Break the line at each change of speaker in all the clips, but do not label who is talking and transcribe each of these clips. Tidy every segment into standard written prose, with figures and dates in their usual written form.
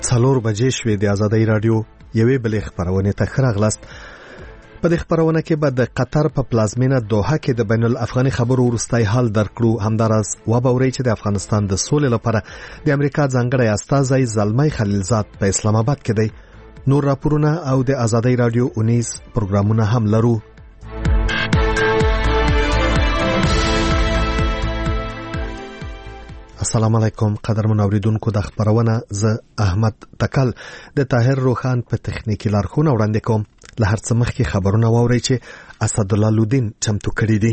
4 بجې شوې د آزادۍ رادیو یوې بلې خبرونه ته ښه راغلاست. په دې خبرونه کې به د قطر په پلازمینه دوحه کې د بین الافغاني خبرو وروستی حال درکړو. همداراز وبوري چې د افغانستان د سولې لپاره د امریکا ځانګړی استازی زلمی خلیلزاد په اسلام آباد کې دی. نور راپورونه او د آزادۍ رادیو 19 پروګرامونه هم لرو. السلام علیکم قدرمن اوریدونکو، د خبرونه زه احمد تکل د طاهر روخان په تخنیکی لارښوونه وړاندې کوم. له هر څه مخکې خبرونه واورئ چې اسدالله لودین چمتو کړي دي.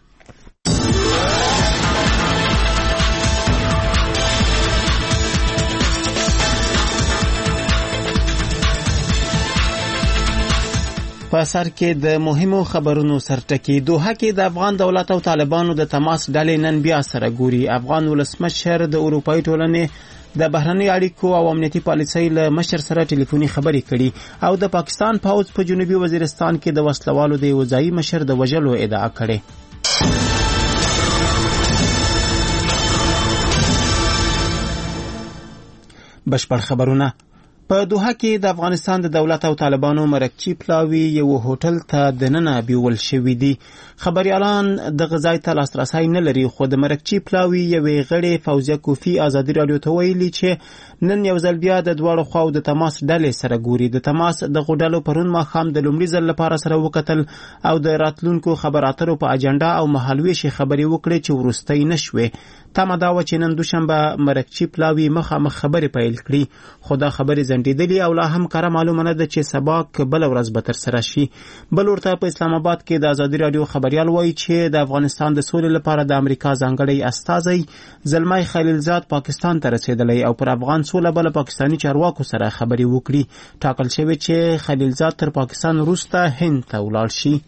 په سر کې د مهمو خبرونو سرټکی. دوحه کې د افغان دولت او طالبانو د تماس ډلې نن بیا سره ګوري. افغان ولسمشر د اروپایي ټولنې د بهرنۍ اړیکو او امنیتي پالیسۍ له مشر سره ټلیفوني خبرې کړي او د پاکستان پوځ په جنوبي وزیرستان کې د وسلوالو د یو ځایي مشر د وژلو ادعا کړې. بشپړ خبرونه. په دوحه کې د افغانستان د دولت او طالبانو مرکچی پلاوی یو هوټل ته دننه بیول شوی دي. خبريالان د غذای ته لاسرسی نه لري، خو د مرکچی پلاوی یوې غړې فوزیه کوفی آزادي رادیو ته ویلي چې نن یو ځل بیا د دواړو خواو د تماس ډلې سره ګوري. د تماس د غوډلو پرون ماښام د لومړي ځل لپاره سره وکتل او د راتلونکو خبراترو په اجنډا او مهالویشي خبرې وکړې چې ورستۍ نشوي. تمه دا و چې نن دوشنبه مرکچی پلاوی مخامخ خبرې پیل کړي، خو دا خبرې ځنډېدلې او لا هم کره معلومه نه ده چې سبا که بله ورځ به ترسره شي. بل ورته په اسلام آباد کې د آزادي رادیو خبریال وایي چې د افغانستان د سولې لپاره د امریکا ځانګړی استازی زلمی خلیلزاد پاکستان ته رسېدلی او پر افغان سوله به له پاکستاني چارواکو سره خبرې وکړي. ټاکل شوی چې خلیلزاد تر پاکستان وروسته هند ته ولاړ شي.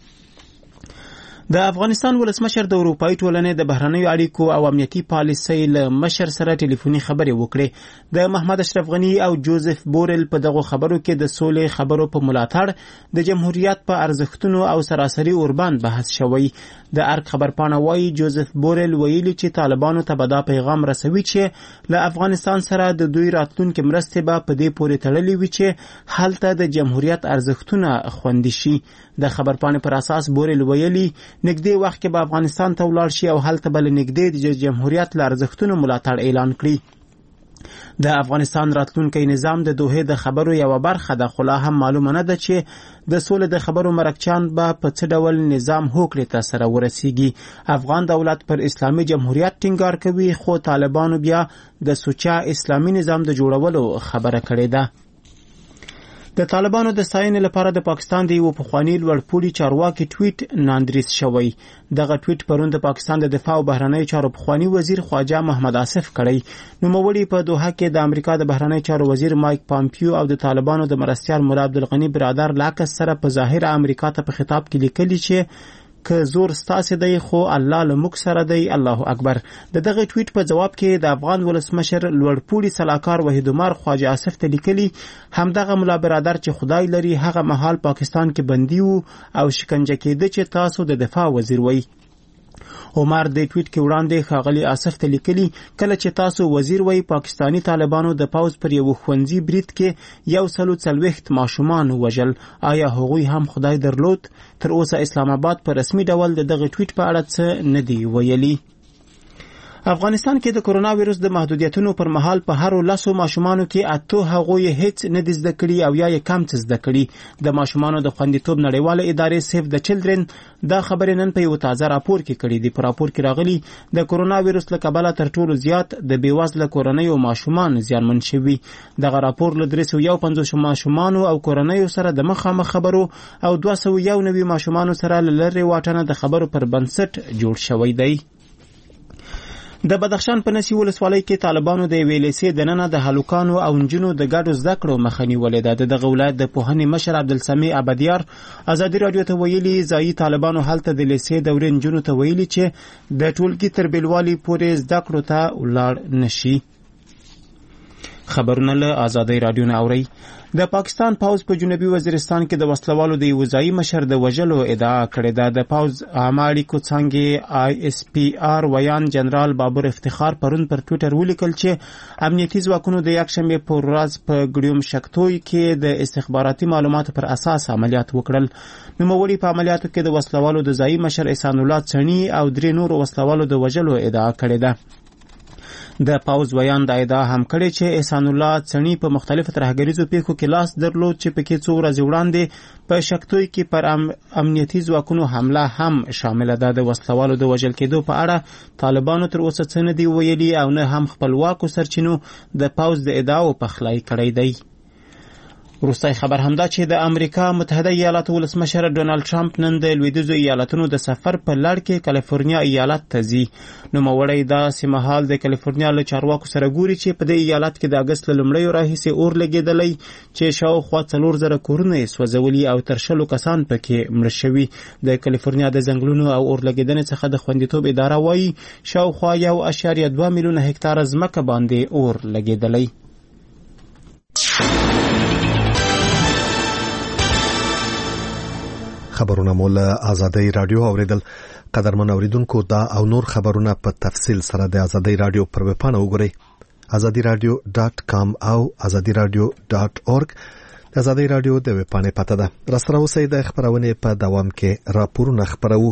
د افغانستان ولسمشر د اروپایي ټولنې د بهرنیو اړیکو او امنیتي پالیسۍ له مشر سره ټلیفوني خبرې وکړې. د محمد اشرف غني او جوزف بورل په دغه خبرو کې د سولې خبرو په ملاتړ د جمهوریت په ارزښتونو او سراسري اوربان بحث شوی. د ارګ خبرپاڼه وایي جوزف بورل ویلي چې طالبانو ته به دا پیغام رسوي چې له افغانستان سره د دوی راتلونکې مرستې به په دې پورې تړلې وي چې هلته د جمهوریت ارزښتونه خوندي شي. د خبرپاڼې پر اساس بورل ویلي نږدې وخت کې به افغانستان ته ولاړ شي او هلته به له نږدې د جمهوریت له ارزښتونو ملاتړ اعلان کړي. د افغانستان راتلونکی نظام د دوحې د خبرو یوه برخه ده، خو لا هم معلومه نه ده چې د سولې د خبرو مرکچیان به په څه ډول نظام هوکړې ته سره ورسیږي. افغان دولت پر اسلامي جمهوریت ټینګار کوي، خو طالبانو بیا د سوچه اسلامي نظام د جوړولو خبره کړې ده. د طالبانو د ستاینې لپاره د پاکستان د یو پخواني لوړپوړي چارواکي ټویټ ناندریس شوی. دغه ټویټ پرون د پاکستان د دفاع او بهرنیو چارو پخواني وزیر خواجه محمد آصف کړی. نوموړي په دوحه کې د امریکا د بهرنیو چارو وزیر مایک پامپیو او د طالبانو د مرستیال مولا عبدالغني برادر لاکس سره په ظاهر امریکا ته په خطاب کې لیکلي چې که زور ستاسې دی خو الله له موږ سره دی، الله اکبر. د دغه ټویټ په جواب کې د افغان ولسمشر لوړپوړي سلاکار وحید عمر خواجه آصف ته لیکلي همدغه مولا برادر چې خدای لري هغه مهال پاکستان کې بندي وو او شکنجه کېده چې تاسو د دفاع وزیر وئ. عمر د ټویټ کې وړاندې ښاغلي آصف ته لیکلي کله چې تاسو وزیر وئ پاکستاني طالبانو د پوځ پر یو ښوونځي برید کې 140 ماشومان وژل. آیا هغوی هم خدای درلود؟ تر اوسه اسلام آباد په رسمي ډول د دغه ټویټ په اړه څه نه دی ویلي. افغانستان کې د کرونا ویروس د محدودیتونو پر مهال په هر 10 ماشومانو کې 8 هغوی هیڅ نه دي زده کړي او یا کم څه زده کړي. د ماشومانو د خوندیتوب نړیواله ادارې سیف د چلډرن دا خبرې نن په یو تازه راپور کې کړې دي. په راپور کې راغلي د کرونا ویروس له کبله تر ټولو زیات د بیوزله کورنیو ماشومان زیانمن شوي. دغه راپور له 350 ماشومانو او کورنیو سره د مخامخ خبرو او 291 ماشومانو سره له لرې واټنه د خبرو پر بنسټ جوړ شوی دی. د بدخشان په نسی ولسوالۍ کې طالبانو د یوې لیسې دننه د هلکانو او نجونو د ګډو زده کړو مخه نیولې ده. د دغه ولایت د پوهنې مشر عبدالسمیع عبدیار ازادي رادیو ته ویلي ځایي طالبانو هلته د لیسې دورې نجونو ته ویلي چې د ټولګي تر بیلوالي پورې زده کړو ته ولاړ نشي. خبرونه له آزادۍ رادیو نه اورئ. د پاکستان پوز په جنوبي وزیرستان کې د وسلوالو د یو ځایي مشر د وژلو ادعا کړې ده. د پوز عامه اړیکو څانګې ISPR ویان جنرال بابر افتخار پرون پر ټویټر ولیکل چې امنیتي ځواکونو د یکشنبې پر ورځ په ګډیوم شکتوی کې د استخباراتي معلوماتو پر اساس عملیات وکړل. نوموړي په عملیاتو کې د وسلوالو د ځایي مشر احسان الله څڼي او 3 نورو وسلوالو د وژلو ادعا کړې ده. د پاوز ویان د ادعا هم کړی چې احسان الله څڼي په مختلفو ترهګریزو پیښو کې لاس درلود چې پکې څو ورځې وړاندې په شکتوی کې پر امنیتي ځواکونو حمله هم شامله ده. د وسلوالو د وژل کېدو په اړه طالبانو تر اوسه څه نه دي ویلي او نه هم خپلواکو سرچینو د پاوز د ادعاو پخلی کړی دی. وروستی خبر همدا چې د امریکا متحده ایالاتو ولسمشر ډونالد ټرمپ نن د لویدیځو ایالتونو د سفر په لړ کې کالیفورنیا ایالت ته ځي. نوموړی داسې مهال د کالیفورنیا له چارواکو سره ګوري چې په دې ایالت کې د اګست له لومړیو راهیسې اور لګېدلی چې شاوخوا 4,000 کورونه یې سوځولي او تر 100 کسان پکې مړه شوي. د کالیفورنیا د ځنګلونو او اور لګېدنې څخه د خوندیتوب اداره وایي شاوخوا 1.2 میلیونه هکتاره ځمکه باندې اور لګېدلی.
خبرونه مو له آزادۍ رادیو اوریدل. قدرمن اوریدونکو دا او نور خبرونه په تفصیل سره د آزادۍ رادیو پر ویب پاڼه وګورئ azadiradio.com او azadiradio.org. د آزادۍ رادیو د ویب پاڼې پته ده. راسره اوسئ د خبرونې په دوام کې راپورونه خبرو.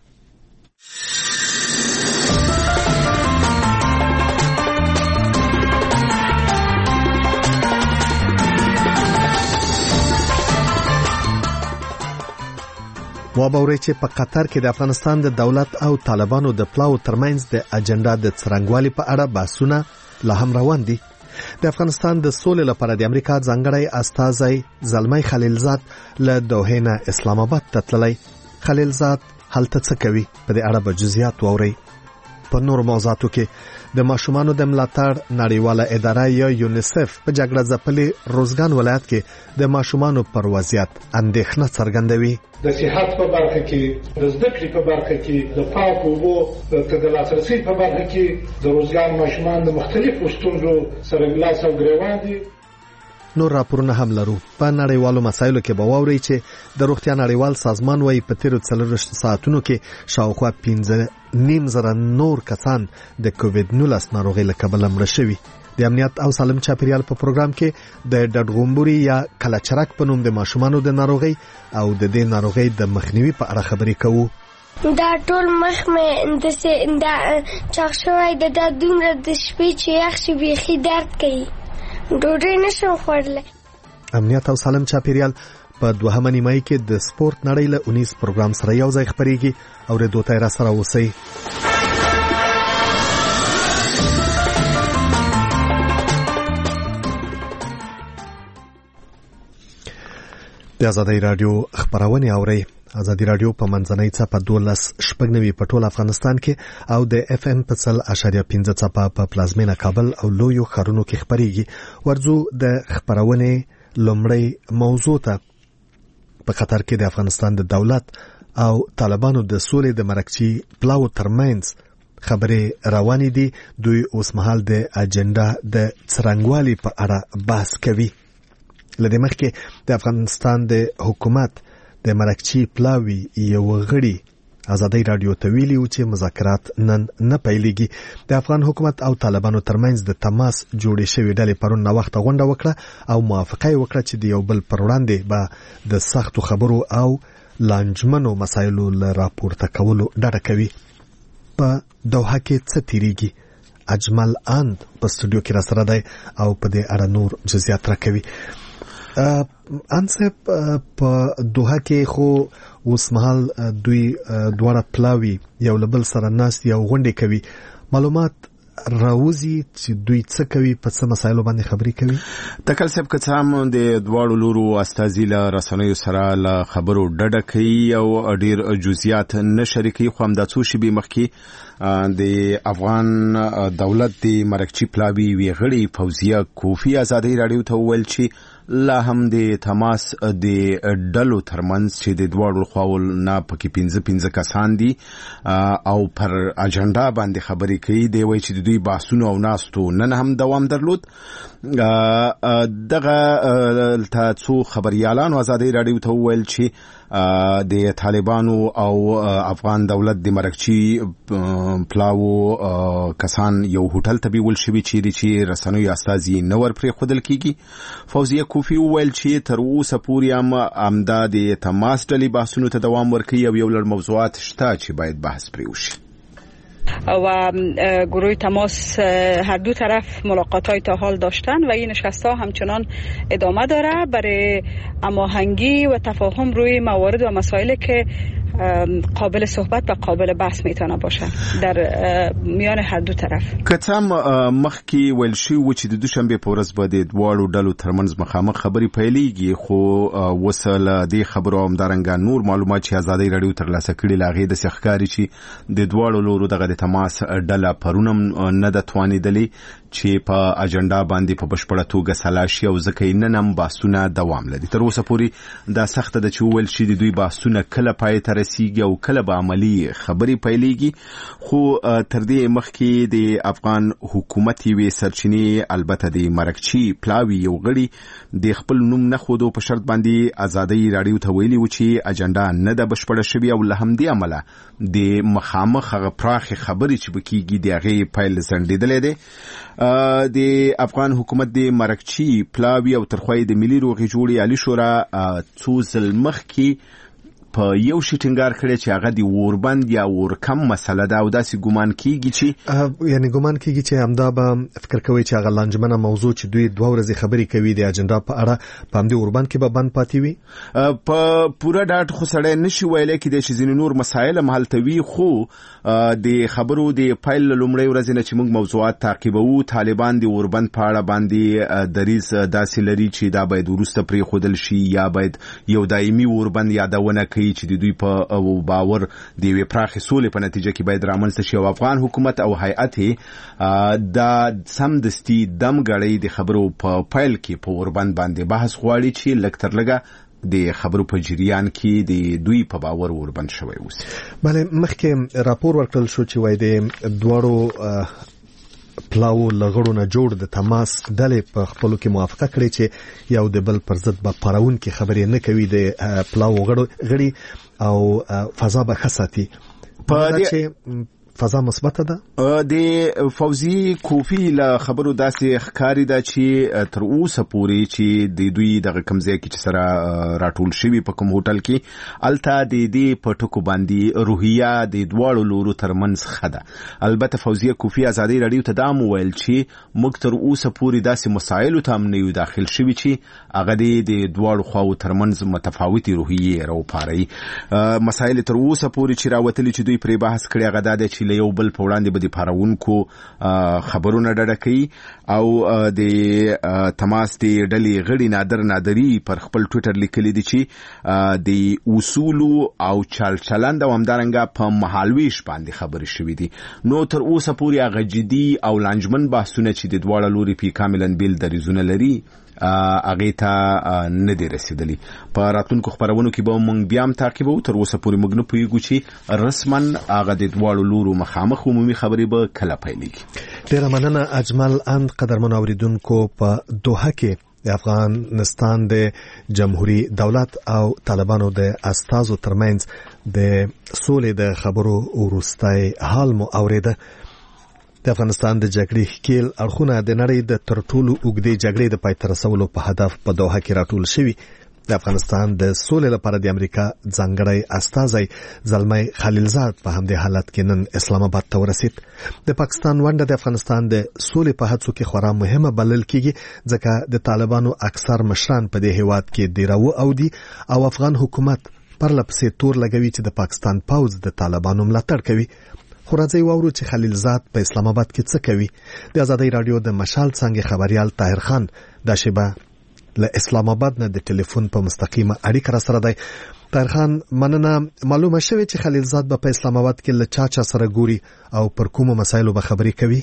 وابورئ چې په قطر کې د افغانستان د دولت او طالبانو د پلاو ترمنځ د اجنډا د څرنګوالي په اړه بحثونه لا هم روان دي. د افغانستان د سولې لپاره د امریکا ځانګړی استازی زلمی خلیلزاد له دوحې نه اسلام آباد ته تللی. خلیلزاد هلته څه کوي؟ په دې اړه به جزئیات واورئ. په نور موضوعاتو کې د ماشومانو د ملاتړ نړیواله اداره یا یونیسف په جګړه ځپلي روزګان ولایت کې د ماشومانو پر وضعیت اندېښنه څرګندوي.
د صحت په برخه کې، د زده کړې په برخه کې، د پاکو اوبو د لاسرسي په برخه کې د روزګان ماشومان د مختلفو ستونزو سره لاس او ګریوان دي.
نور راپورونه هم لرو. په نړیوالو مسایلو کې به واورئ چې د روغتیا نړیوال سازمان وايي په تیرو 40 ساعتونو کې شاوخوا 5,500 نور کسان د کووید-19 ناروغۍ له کبله مړه شوي. د امنیت او سالم چاپیریال په پروګرام کې د ډډغومبوري یا کلچرک په نوم د ماشومانو د ناروغۍ او د دې ناروغۍ د مخنیوي په اړه خبرې کوو.
دا ټول مخ مې د چاغ شوی د دومره د شپې چې یخ شي بیخي درد کوي. ډوډۍ نشم خوړلی.
امنیت او سالم چاپیریال په دوهمه نیمایي کې د سپورت نړۍ له 19 پروګرام سره یو ځای خبرېږي. اورېدو ته را سره اوسئ. د آزادۍ رادیو خبرونه اورئ. آزادۍ رادیو په منځنۍ څپه 12.90 په ټول افغانستان کې او د FM په 0.5 څپه په پلازمینه کابل او لویو ښارونو کې خبرېږي. ورځو د خبرونه لومړی موضوع ته. په قطر کې د افغانستان د دولت او طالبانو د سولې د مرکزي پلاو ترمنځ خبرې روانې دي. دوی اوس مهال د اجنډا د څرنګوالي په اړه بحث کوي. لدې مخکې د افغانستان د حکومت د مرکزي پلاوي یو غړي آزادۍ رادیو ته ویلي و چې مذاکرات نن نه پیلېږي. د افغان حکومت او طالبانو ترمنځ د تماس جوړې شوې ډلې پرون ناوخته غونډه وکړه او موافقه وکړه چې د یو بل پر وړاندې به د سختو خبرو او لانجمنو مسایلو له راپورته کولو ډډه کوي. په دوحه کې څه تیریږي؟ اجمل اند په سټوډیو کې را سره دی او په دې اړه نور جزئیات راکوي. انصب په دوحه کې خو اوس مهال دوی دواړه پلاوي یو لبل سره ناست یو غونډه کوي. معلومات راوځي چې دوی څه کوي، په څه مسایلو باندې خبرې کوي.
تکل صاحب که څه هم د دواړو لورو استازي له رسنیو سره له خبرو ډډه کوي او ډیر جزئیات نه شریکي، خو همدا څو شیبې مخکې د افغان دولت د مرکزي پلاوي وی غړي فوزیه کوفی آزادۍ رادیو ته وویل چې لا هم د تماس د ډلو ترمنځ چې د دواړو خواو نه پکې 15 کسان دي او پر اجنډا باندې خبرې کوي دی وایي چې د دوی بحثونه او ناستو نن هم دوام درلود. دغه ته څو خبريالانو ازادي رادیو ته وویل چې د طالبانو او افغان دولت د مرکچی پلاو کسان یو هوټل ته بیول شوی چې رسنوي استازي نور پرې خودل کیږي. فوزیه کوفی وویل چې تر اوسه پورې هم امداد تماس ډلې بحثونو ته دوام ورکوي او یو لړ موضوعات شته چې باید بحث پرې وشي.
و گروه تماس هر دو طرف ملاقات‌های تا حال داشتن و این نشست‌ها همچنان ادامه داره برای هماهنگی و تفاهم روی موارد و مسائلی که قابل صحبت و قابل بحث میتونه باشه در میان هر دو طرف.
کتم مخکی ویل شي و چې د دوشنبه په ورځ به د دواړو ډلو ترمنځ مخامخ خبري پیلېږي خو وسله د خبرو همدارنګه نور معلومات چې ازادي رادیو ترلاسه کړي لاغې د سخکاري چې د دواړو لورو دغه د تماس ډله پرونم نه د توانیدلې چې په اجنډا باندې په بشپړه توګه سلاشي او ځکه نن هم بحثونه دوام لري. تر اوسه پورې دا سخته ده چې ویل شي د دوی بحثونه کله پای ته رسیږي او کله به عملی خبري پیلېږي. خو تر دې مخکې د افغان حکومت یې سرچینې البته د مرکچی پلاوی یو غړي د خپل نوم نه خودو په شرط باندې ازادي رادیو ته ویلي و چې اجنډا نه ده بشپړه شوې او له همدې عمله د مخامخ پراخه خبري چې بکیږي د هغه پیل زندیدلې ده. د افغان حکومت د مرکچی پلاوی او ترخوی د ملي روغې جوړې علي شورا څو ځل مخکې په یو شی ټینګار کړی چې هغه د اوربند یا اورکم مسله ده او داسې ګومان کیږي چې
یعنی ګومان کیږي چې همدا به فکر کوي چې هغه لانجمنه موضوع چې دوی 2 ورځې خبرې کوي د اجنډا په اړه په همدې اوربند کې به بند پاتې وي.
په پوره ډاټ خو سړی نشي ویلی کېدای چې ځینې نور مسایل هم هلته وي خو د خبرو د پیل لومړۍ ورځې نه چې موږ موضوعات تعقیبوو طالبان د اوربند په اړه باندې دریځ داسې لري چې دا باید وروسته پرېښودل شي یا باید یو دایمي اوربند یادونه کوي چې د دوی په باور د یوې پراخې سولې په نتیجه کې باید رامنځته شي او افغان حکومت او هیئت دا سمدستي دمګړۍ د خبرو په پیل کې په اوربند باندې بحث غواړي چې لږ تر لږه د خبرو په جریان کې د دوی په باور اوربند شوی اوس.
بله مخکې راپور ورکړل شو چې وای د دواړو پلاو لغړو نه جوړ د تماس ډلې په خپلو کې موافقه کړې چې یو د بل پر ضد به پرون کې خبرې نه کوي د پلاو غړي او فضا به خساتي په دې فضا مثبت ده.
د فوزي کوفی له خبرو داسې ښکاری ده چې تر اوسه پورې چې د دوی دغه کمزې کې چې سره راټول شوی په کوم هوټل کې الته د دې په ټکو باندې روحیه د دواړو لورو ترمنځ خده. البته فوزي کوفی ازادي رادیو ته دا مویل چې موږ تر اوسه پورې داسې مسایلو ته هم نه یو داخل شوی چې هغه د دواړو خواو ترمنځ متفاوتي روحیه راوپاري. مسایل تر اوسه پورې چې راوتلي چې دوی پرې بحث کړي هغه دا چې یو بل په وړاندې به د پارونکو خبرونه ډډه کوي او د تماس د ډلې غړي نادري پر خپل ټویټر لیکلي دي چې د اصول او چلند او همدارنګه په مهالويش باندې خبرې شوې دي. نو تر اوسه پورې هغه جدي او لانجمن بحثونه چې د دواړو لوري په کاملا بیل دریزونه لري هغه ته نه دی رسیدلی. په راتلونکو خبرونو کې به موږ بیا هم تعقیبو. تر اوسه پورې موږ نه پوهیږو چې رسما هغه د دواړو لورو مخامخ عمومي خبرې به کله پیلېږي.
ډېره مننه اجمل اند قدرمن اوریدونکو. په دوحه کې د افغانستان د جمهوریت دولت او طالبانو د استازو ترمنځ د سولې د خبرو وروستۍ حال مو اوریده. د افغانستان د جګړې ښکیل اړخونه د نړۍ د تر ټولو اوږدې جګړې د پای ته رسولو په هدف په دوحه کې راټول شوي. د افغانستان د سولې لپاره د امریکا ځانګړی استازی زلمی خلیلزاد په همدې حالت کې نن اسلام آباد ته ورسید. د پاکستان ونډه د افغانستان د سولې په هڅو کې خورا مهمه بلل کېږي ځکه د طالبانو اکثر مشران په دې هیواد کې ډیراو او دي او افغان حکومت پرلپسې تور لګوي چې د پاکستان پوځ د طالبانو ملاتړ کوي. خو راځي واورو چې خلیلزاد په اسلام آباد کې څه کوي. د ازادي رادیو د مشال څنګه خبريال طاهر خان دا شیبه له اسلام آباد نه د ټلیفون په مستقیمه اړیکه را سره دی. طاهر خان مننه. معلومه شوه چې خلیلزاد په اسلام آباد کې له چا سره ګوري او پر کومو مسایلو به خبري کوي.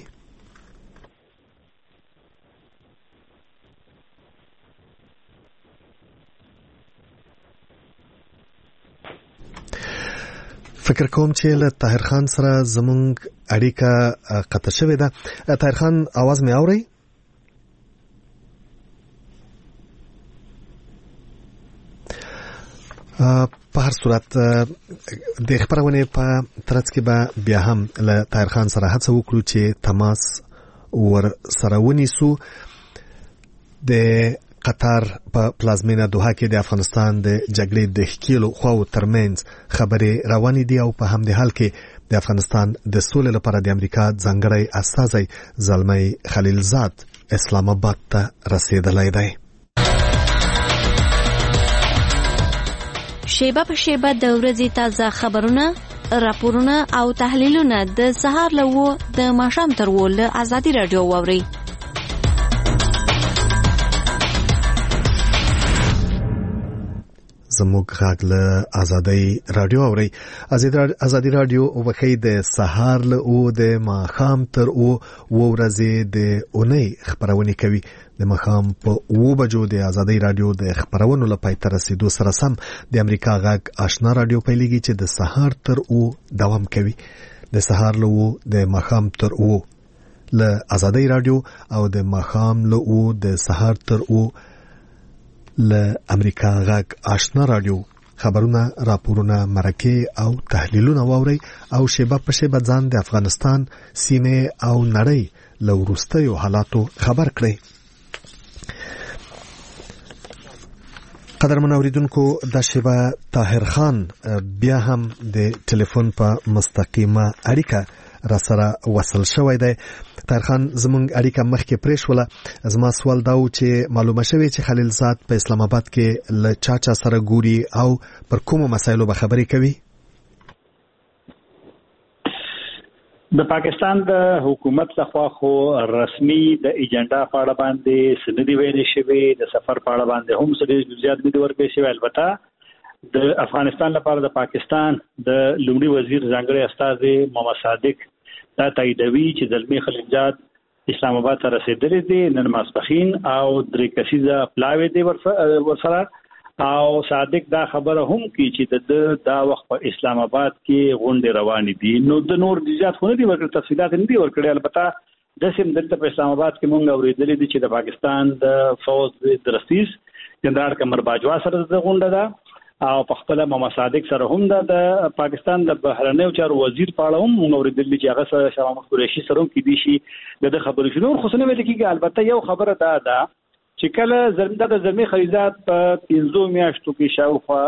فکر کوم چې له طاهر خان سره زمونږ اړیکه قطع شوې ده. طاهر خان आवाज مې اوري؟ په هر صورت د خبرونه په ترڅ کې به بیا هم له طاهر خان سره هڅه وکړو چې تماس ور سره ونیسو. د قطر په پلازمینه دوحه کې د افغانستان د جګړې د ښکیلو خواو ترمنځ خبرې روانې دي او په همدې حال کې د افغانستان د سولې لپاره د امریکا ځانګړی استازی زلمی خلیلزاد اسلام آباد ته رسیدلی دی.
شیبه په شیبه د ورځې تازه خبرونه، راپورونه او تحلیلونه د سهار له 9 د ماښام تر 10 له ازادي رادیو واورئ.
زموږ غږ له ازادي رادیو اوري. ازادي رادیو وبخې د سهار له 9 د ماښام تر 10 ورځې د اونۍ خبرونه کوي. د ماښام په 9 بجو د ازادي رادیو د خبرونو لپاره تر رسیدو سره سم د امریکا غږ آشنا رادیو پیلېږي چې د سهار تر 9 دوام کوي. د سهار له 9 د ماښام تر 9 له ازادي رادیو او د ماښام له 9 د سهار تر 9 له امریکا غږ آشنا رادیو خبرونه، راپورونه، مرکه او تحلیلونه واوري او شیبه په شیبه ځان د افغانستان، سیمه او نړۍ له وروستیو حالاتو خبر کړي. قدرمن اوریدونکو، د شیبه طاهر خان بیا هم د ټلیفون په مستقیمه اړیکه را سره وصل شوی دی. طاهر خان، زمونږ اړیکه مخکې پریښوله. زما سوال دا و چې معلومه شوی چې خلیلزاد په اسلام آباد کې له چا سره ګوري او پر کومو مسایلو به خبرې کوي.
د پاکستان د حکومت لخوا خو رسمي د ایجنډا په اړه باندې سندې ویلې شوې، د سفر په اړه باندې هم څه زیات نه ورکړل شوی. البته د افغانستان لپاره د پاکستان د لومړي وزیر ځانګړي استازي محمد صادق دا تاییدوي چې زلمی خلیلزاد اسلام آباد ته رسیدلی دی نن ماسپښین او درې کسیزه پلاوی دی ورسره. او صادق دا خبره هم کی چې د دا وخت په اسلام آباد کې غونډې روانې دي. نو د نور جزئیات خو نه دي ورکړل، تفصیلات نه دي ورکړل. البته د سیم دلته په اسلام آباد کې مونږ اورېدلې دي چې د پاکستان د فوج د رئیس جنرال قمر باجوا سره د غونډه ده او په خپل محمد صادق سره هم د پاکستان د بهرنیو چارو وزیر په اړه هم مونږ اورېدلې چې هغه سره شاه محمود قریشي سره هم کې دي شي د خبرو شنو خو څه نه ویل کېږي. البته یو خبره ده چې کله د زلمی خلیلزاد په 15 میاشتو کې شاوخوا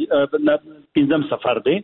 15 سفر دی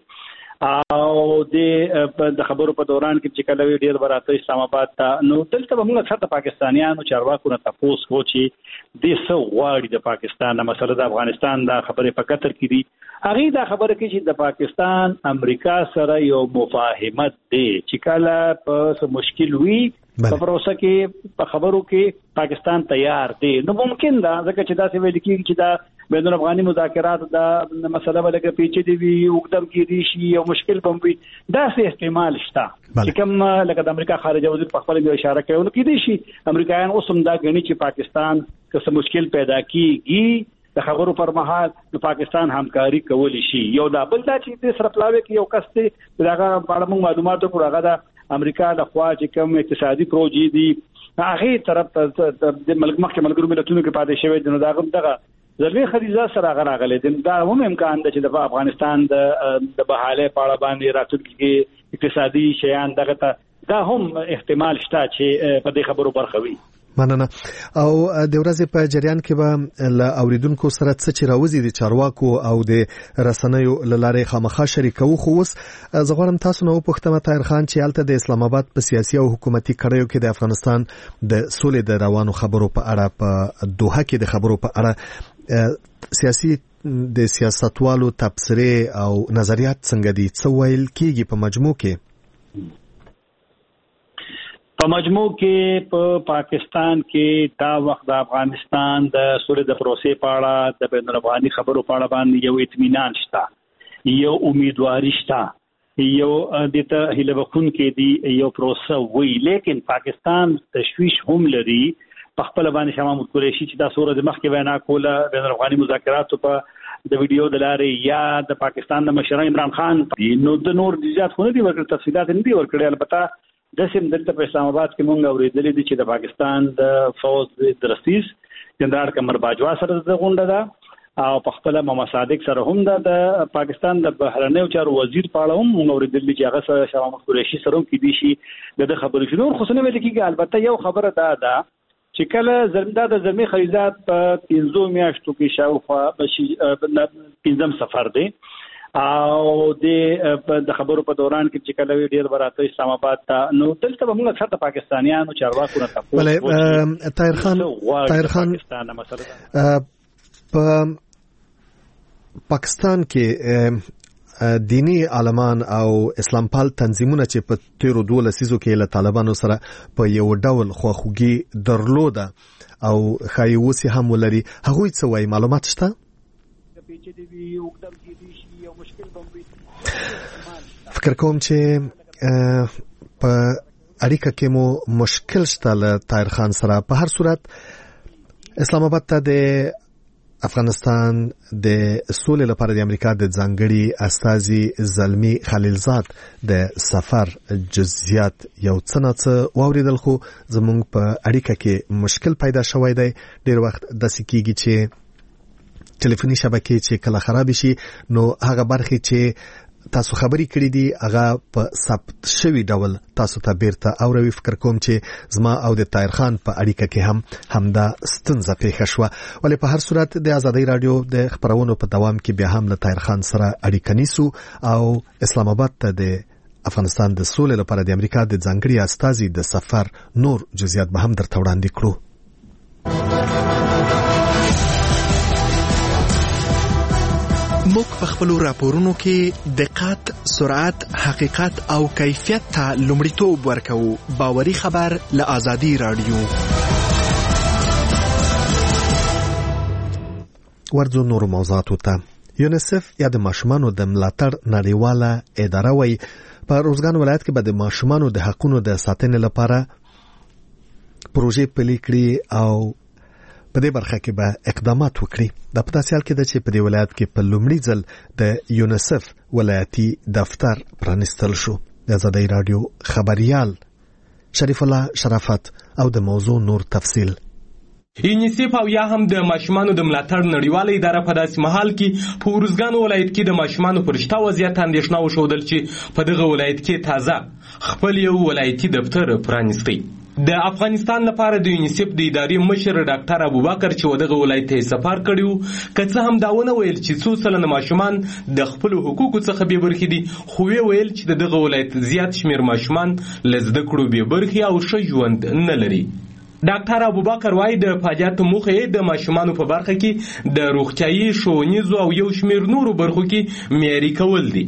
او د خبرو په دوران کې چې کله ډیر براته اسلام آباد ته نو دلته به موږ اکثر د پاکستانیانو چارواکو نه تاسو کو چې د څو غواړي د پاکستان مسله د افغانستان د خبرې په کتر کې دي. هغه دا خبره کوي چې د پاکستان امریکا سره یو مفاهمت دی چې کله په مشکل وي په پروسه کې په خبرو کې پاکستان تیار دی. نو ممکن ده ځکه چې دا څه ویل کېږي چې دا بین الافغاني مذاکرات دا مسله به لکه پیچیدې وي، وګدم کېدی شي او مشکل به وي. دا څه احتمال شته چې کوم لکه د امریکا خارجه وزیر په خپل اشاره کوي نو کېدی شي امریکایان اوس هم دا غني چې پاکستان که څه مشکل پیدا کیږي د خبرو پر مهال د پاکستان همکاري کولی شي. یو دا بل دا چې د سرپلاوي کې یو کس دی دغه په اړه معلومات ورکړه. هغه د امریکا د خوا چې کوم اقتصادي پروژې دي هغه طرف د ملګرو ملتونو کې پاتې شوی دی. نو دغه زلمی خلیلزاد سره غراغله دي. دا هم امکان ده چې د افغانستان د بحاله په اړه باندې راتلونکي اقتصادي شیان دغه ته دا هم احتمال شته چې په دې خبرو برخه وي.
مننه. او د ورځې په جریان کې به له اوریدونکو سره څه چې راوځي د چارواکو او د رسنیو لاره خامخا شریکو. خو اوس زه غواړم تاسو نو پوښتنه طاهر خان چې الته د اسلام آباد په سیاسي او حکومتي کړیو کې د افغانستان د سولې د روانو خبرو په اړه په دوحه کې د خبرو په اړه سیاسي د سیاستوالو تبصره او نظریات څنګه دي؟ څه ویل کېږي په مجموع کې؟
په مجموع کې په پاکستان کې دا وخت د افغانستان د سولې د پروسې په اړه د بین الافغاني خبرو په اړه باندې یو اطمینان شته، یو امیدواري شته، یو د ته هیله بخښونکې دی یو پروسه وی. لیکن پاکستان تشویش هم لري په خپل باندې شاه محمود قریشي چې دا سوره د مخکې وینا کوله بین الافغاني مذاکراتو په د ویډیو د لارې یا د پاکستان د مشر عمران خان نو د نور جزئیات خو نه دي ورکړل، تفصیلات نه دي ورکړل. البته د سیم دلته په اسلام آباد کې مونږ اورېدلې دي چې د پاکستان د فوج د رئیس جنرال قمر باجوا سره د غونډه ده او په خپل محمد صادق سره هم د پاکستان د بهرنیو چارو وزیر په اړه هم مونږ اورېدلې چې هغه سره شاه محمود قریشي سره هم کې دي شي د خبرو شنو خو څه نه ویل کېږي. البته یو خبره ده چې کله زمدا د زمي خریدات په 15 میاشتو کې شاوخوا 15 سفر دی او د خبرو په دوران کې چې کله ډیر براته اسلام آباد ته نو دلته به موږ اکثر د پاکستانیانو چارواکو نه تاسو
بله طاهر خان په پاکستان کې دینی عالمان او اسلام پال تنظیمونه چې په 13 لسیزو کې له طالبانو سره په یو ډول خواخوږي درلوده او خای وسی هم ولري، هغه څه وایي؟ معلومات شته؟ فکر کوم چې په اړیکه کې مو مشکل شته له طاهر خان سره. په هر صورت اسلام آباد ته د افغانستان د سولې لپاره د امریکا د ځانګړي استازي زلمی خلیلزاد د سفر جزئیات یو څه نه څه واوریدل، خو زموږ په اړیکه کې مشکل پیدا شوی دی. ډیر وخت داسې کیږي چې ټلیفوني شبکې چې کله خراب شي نو هغه برخې چې تاسو خبري کړې دي هغه په ثبت شوی ډول تاسو ته بیرته اوروي. فکر کوم چې زما او د طاهر خان په اړیکه کې همدا ستونزه پیښه شوه. ولې په هر صورت د آزادۍ رادیو د خبرونو په دوام کې بیا هم له طاهر خان سره اړیکه نیسو او اسلام آباد ته د افغانستان د سولې لپاره د امریکا د ځانګړي استازي د سفر نور جزئیات به هم درته وړاندې کړو.
موږ په خپل راپورونو کې دقت، سرعت، حقیقت او کیفیت ته لومړیتوب ورکوو. باوري خبر له آزادۍ رادیو.
ورځو نور موضوعاتو ته. یونیسف یا د ماشومانو د ملاتړ نړیواله اداره وایي په روزګان ولایت کې به د ماشومانو د حقونو د ساتنې لپاره پروژې پلي کړي او په دې برخه کې به اقدامات وکړي. د په داسې حال کې ده چې په دې ولایت کې په لومړي ځل د یونیسف ولایتي دفتر پرانیستل شو. د آزادۍ رادیو خبريال شریف الله شرافت او د موضوع نور تفصیل.
یونیسف او یا هم د ماشومانو د ملاتړ نړیواله اداره په داسې محل کې په ورزګان ولایت کې د ماشومانو پر شته وضعیت اندېښنه وښودل چې په دغه ولایت کې تازه خپل یو ولایتي دفتر پرانیستی. د افغانستان لپاره د یونیسف د ادارې مشر ډاکټر ابوبکر چې ودغه ولایت ته سفر کړیو که څه هم داونه ویل چې څو سلنه ماشومان د خپل حقوقو څخه بې برخې دي، خو ویل چې دغه ولایت زیات شمیر ماشومان له زده کړو بې برخې او ښه ژوند نه لري. ډاکټر ابوبکر وايي د فعالیت موخه د ماشومانو په برخه کې د روغتيایي، ښوونیزو او یو شمیر نورو برخو کې معیاري کول دي.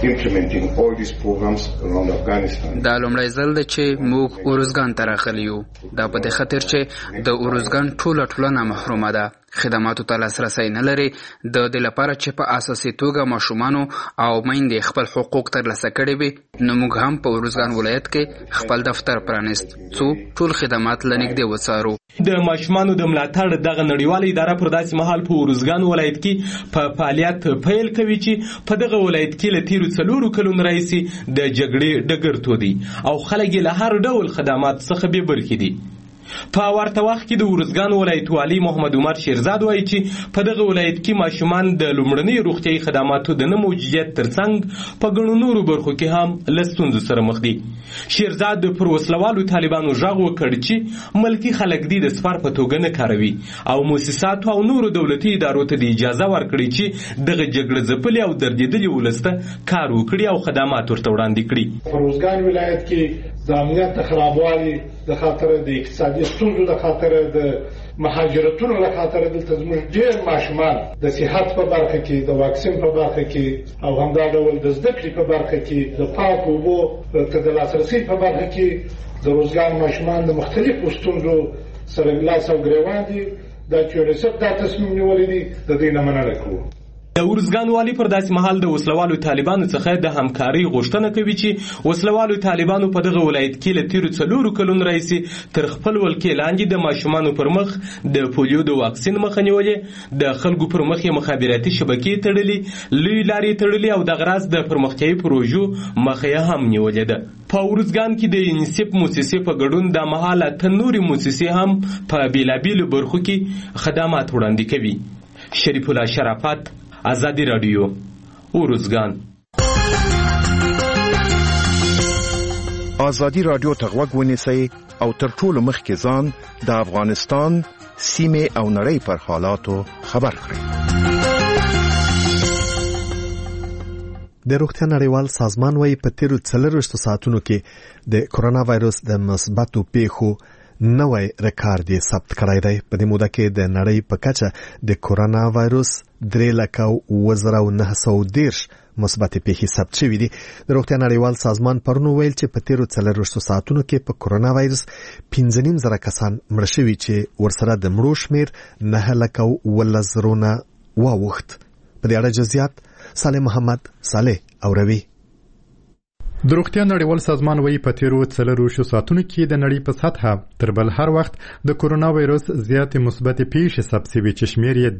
دا لومړی ځل دی چې موږ اورزګان ته راغلي یو. دا په دې خاطر چې د اورزګان ټولنه محرومه ده، خدماتو ته لاسرسی نه لري. د دې لپاره چې په اساسي توګه ماشومانو او میندې خپل حقوق ترلاسه کړي وي نو موږ هم په اورزګان ولایت کې خپل دفتر پرانیست څو ټول خدمات لنږدې وڅارو.
د ماشومانو د ملاتړ دغه نړیواله اداره پر داسې مهال په اورزګان ولایت کې په فعالیت پیل کوي چې په دغه ولایت کې له تیرو 4 کلونو راهیسې د جګړې ډګر تو دي او خلک له هر ډول خدمات څخه بې برخې دي. په ورته وخت کې د اورزګان ولایت والی محمد عمر شیرزاد وایي چې په دغه ولایت کې ماشومان د لومړنۍ روغتيایي خدماتو د نه موجودیت ترڅنګ په ګڼو نورو برخو کې هم له ستونزو سره مخ دي. شیرزاد پر وسلوالو طالبانو غږ وکړ چې ملکی خلک دي د سفر په توګه نه کاروي او مؤسسات او نورو دولتي ادارو ته د اجازه ورکړي چې دغه جګړه ځپلي او دردېدلي ولسته کار وکړي او خدمات ورته وړاندې کړي.
په روزګان ولایت کې د امنیت خرابوالي د خاطر د اقتصادي ستونزو د خاطر د مهاجرتونو د خاطر دلته زموږ ډېر ماشومان د صحت په برخه کې، د واکسین په برخه کې او همدا ډول د زده کړې په برخه کې، د پاکو اوبو ته د لاسرسي په برخه کې د روزګان ماشومان د مختلفو ستونزو سره لاس او ګریوان دي. دا چې یونیسف دا تصمیم نیولی دی د دې نه مننه کوو.
د ورزګان والی پر داسې مهال د وسلوالو طالبانو څخه د همکاري غوښتنه کوي چې وسلوالو طالبانو په دغه ولایت کې له تیرو 4 کلونو راهیسې تر خپل ولکې لاندې د ماشومانو پر مخ د پولیو د واکسین مخه نیولې، د خلکو پر مخ یې مخابراتي شبکې تړلې، لوی لارې تړلې او د غراز د پرمختیايي پروژو مخه هم نیولې ده. په ورزګان کې د یونیسف موسسې په ګډون د مهاله تنوري موسسې هم په بیلابیلو برخو کې خدمات وړاندې کوي. شریف الله شرافت، آزادی رادیو، ورزګان.
آزادی رادیو ته غوږ ونیسئ او تر ټولو مخکې ځان د افغانستان سیمه او نړۍ پر حالاتو خبر کړئ.
د روغتیا نړیوال سازمان وايي په تیرو 24 ساعتونو کې د کورونا وایرس د مثبتو پیښو نوی ریکارډ یې ثبت کړی دی. په دې موده کې د نړۍ په کچه د کورونا وایرس 3,910 مثبت پیښې ثبت شوې دي. د روغتیا نړیوال سازمان پرون ویل چې په تیرو 24 ساعتونو کې په کورونا وایرس 15,000 کسان مړ شوي چې ورسره د مړو شمیر 9,010 واوښت. په دې اړه جزئیات صالح محمد صالح اوروي.
د روغتیا نړیوال سازمان وايي په تیرو 24 ساعتونو کې د نړۍ په سطحه تر بل هر وخت د کورونا وایرس زیاتې مثبت پیښې ثبت شوي چې شمیر یې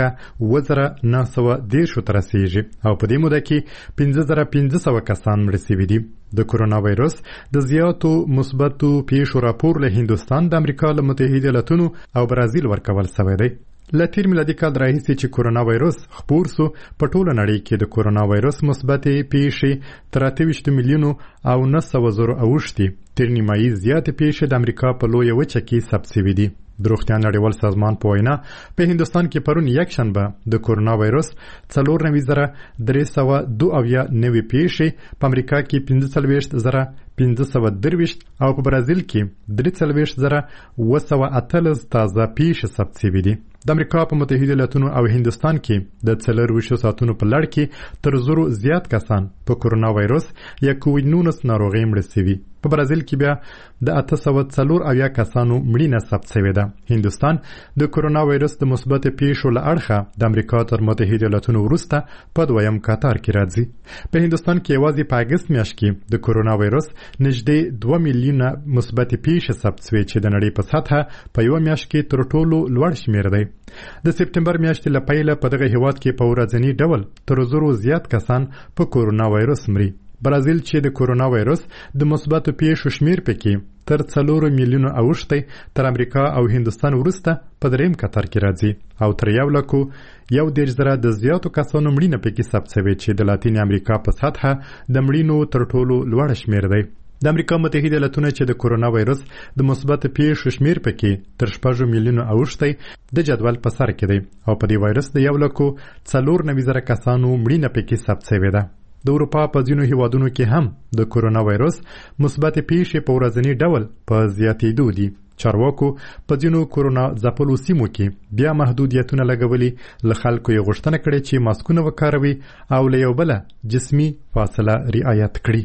3,910 ته رسیږي او په دې موده کې 5,500 کسان مړه شوي دي. د کورونا وایرس د زیاتو مثبتو پیښو راپور له هندوستان، د امریکا له متحده ایالاتونو او برازیل ورکول شوی دی. له تیر میلادي کال راهیسې چې کورونا وایرس خپور سو، په ټوله نړۍ کې د کورونا وایرس مثبتې پیښې 23 میلیونو او 900,000 اوښتي. تر نیمایي زیاتې پیښې د امریکا په لویه وچه کې ثبت شوي دي. د روغتیا نړیوال سازمان په وینا په هندوستان کې پرون یکشنبه د کورونا وایرس 4,302 نوې پیښې، په امریکا کې 45,523 او په برازیل کې 43,218 تازه پیښې ثبت شوي دي. د امریکا په متحده ایالاتونو او هندوستان کې د 24 ساعتونو په لړ کې تر 1,000 زیات کسان په کورونا وایرس یا کووډ-19 ناروغۍ مړه شوي. په برازیل کې بیا د 804 کسانو مړینه ثبت شوې ده. هندوستان د کورونا وایرس د مثبت پیښو له اړخه د امریکا تر متحده ایالاتونو وروسته په دویم قطار کې راځي. په هندوستان کې یوازې په اګست میاشت کې د کورونا وایرس نږدې 2 میلیونه مثبت پیښې ثبت شوې چې د نړۍ په سطحه په یو میاشت کې تر ټولو لوړ شمیر دی. د سپتمبر میاشتې له پیله په دغه هیواد کې په ورځني ډول تر 1,000 زیات کسان په کورونا وایرس مري. برازیل چې د کورونا وایرس د مثبتو پیښو شمیر پکې تر 4 میلیونو اوښتی، تر امریکا او هندوستان وروسته په دریم قطار کې راځي او تر 1,110,000 د زیاتو کسانو مړینه پکې ثبت شوې چې د لاتین امریکا په سطحه د مړینو تر ټولو لوړ شمیر دی. د امریکا متحده ایالاتونو چې د کورونا وایرس د مثبت پیښو شمیر پکې تر 6 میلیونو اوښتی د جدول په سر کې دی او په دې وایرس د 1,94,000 کسانو مړینه پکې ثبت شوې ده. د اروپا په ځینو هیوادونو کې هم د کورونا وایرس مثبت پیښې په ورځني ډول په زیاتېدو دي. چارواکو په ځینو کورونا ځپلو سیمو کې بیا محدودیتونه لګولي، له خلکو یې غوښتنه کړې چې ماسکونه وکاروي او له یو بله جسمي فاصله رعایت کړي.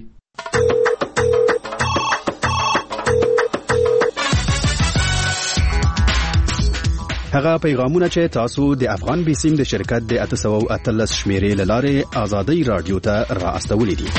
هغه پیغامونه چې تاسو د افغان بیسیم د شرکت د 813 شمیرې لاره آزادی رادیو ته را استولې دي.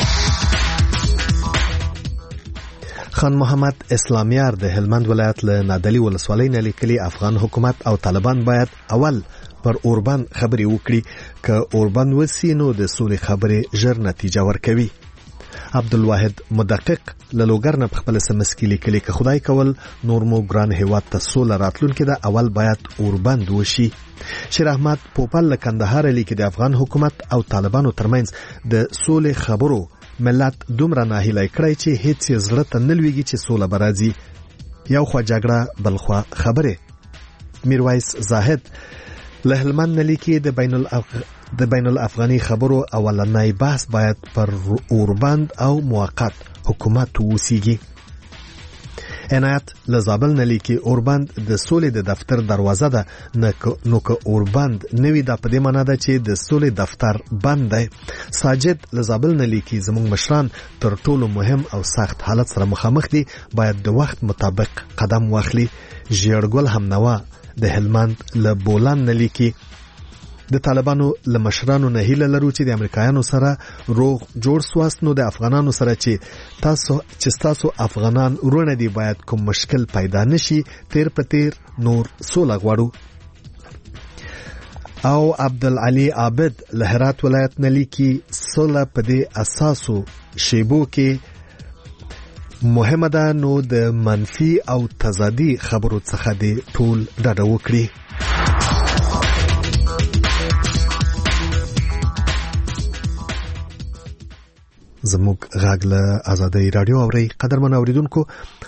خان محمد اسلامیار د هلمند ولایت له نادلی ولسوالۍ نه لیکلي افغان حکومت او طالبان باید اول پر اوربان خبرې وکړي، که اوربان وسی نو د سولې خبرې ژر نتیجه ورکوي. عبدالواحد مدقق لوګر نه خپل سمس کې لیکلي که خدای کول نور مو ګران هیواد ته سوله راتلونکي ده اول باید اوربند وشي. شیر احمد پوپل له کندهار لیکي د افغان حکومت او طالبانو ترمنځ د سولې خبرو ملت دومره ناهیلی کړی چې هیڅ زړه ته نه لویږي چې سوله به راځي. یو خوا جګړه بل خوا خبرې. میرویس زاهد له هلمند نه لیکي د بین الافغاني خبرو اولنی بحث باید پر اوربند او موقت حکومت وسیږي. عنایت له زابل نه لیکي اوربند د سولې د دفتر دروازه ده، نو که اوربند نوی دا په دې معنا ده چې د سولې دفتر بند دی. ساجد له زابل نه لیکي زموږ مشران تر ټولو مهم او سخت حالت سره مخامخ دي، باید د وخت مطابق قدم واخلي. ژیړګل همنوا د هلمند له بولان نه لیکي د طالبانو لمشرانو نه هیله لرو چې د امریکایانو سره روغ جوړ سواست نو د افغانانو سره چې تاسو افغانان ورونه دی باید کوم مشکل پیدا نشي تیر په تیر نور سوله غواړو. او عبدالعلی عابد له هرات ولایت نه لیکي سوله په دې اساسو شیبو کې مهمه ده نو د منفي او تضادي خبرو څخه دی ټول ډډه وکړي. زموږ غږ له آزادۍ رادیو اوري قدرمن اوریدونکو